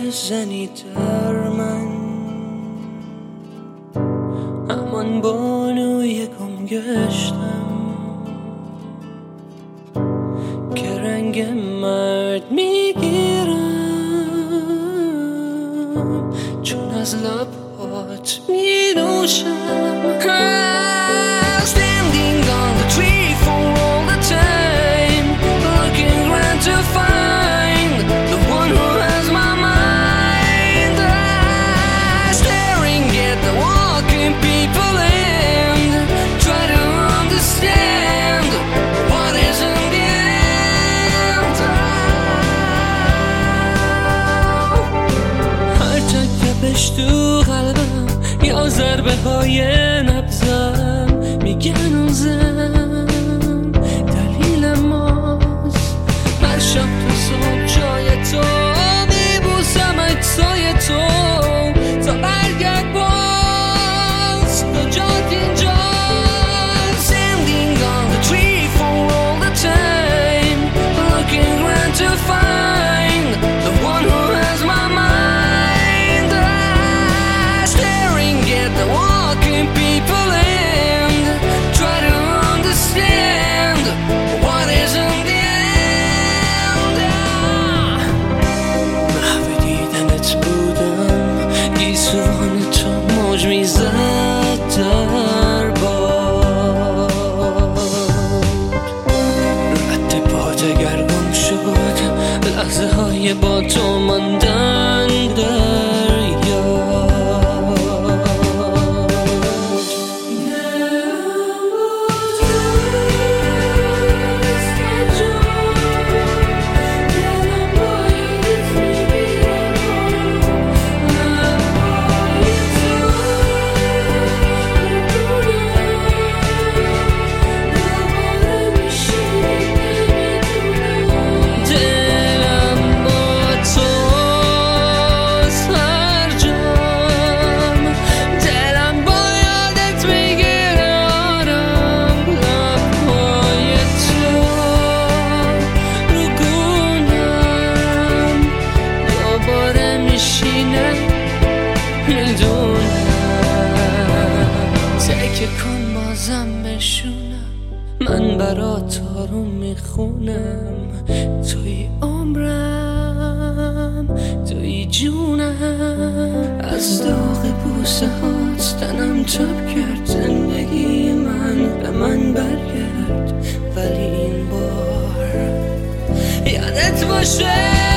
بزنی در من، همان بانوی گم گشتم که رنگ مرد میگیرم چون از لبات می‌نوشم. Standing on the tree for all the time, looking around to find the one who has my mind. Staring at the walking people and try to understand what is in the end. هر تکبش تو قلبم یا ضربه های نبضم میگن اون زن دلیل ماست. هر شب تو صبح جای تو میبوسم عکسای تو تا برگرد باز کجات اینجا. Standing on the tree for all the time, looking around to find the one who has my mind. Staring at the walking people and try to understand what is in the end. محو دیدنت بودم، گیسوان تو موج میزد در باد. رد پات اگر گم شد، لحظه های با تو ماندن در یاد. تکه کن بازم بشونم، من برات آروم میخونم. توی عمرم، توی جونم، از داغ بوسه هات تنم تب کرد. زندگی من به من برگرد، ولی این بار یادت باشه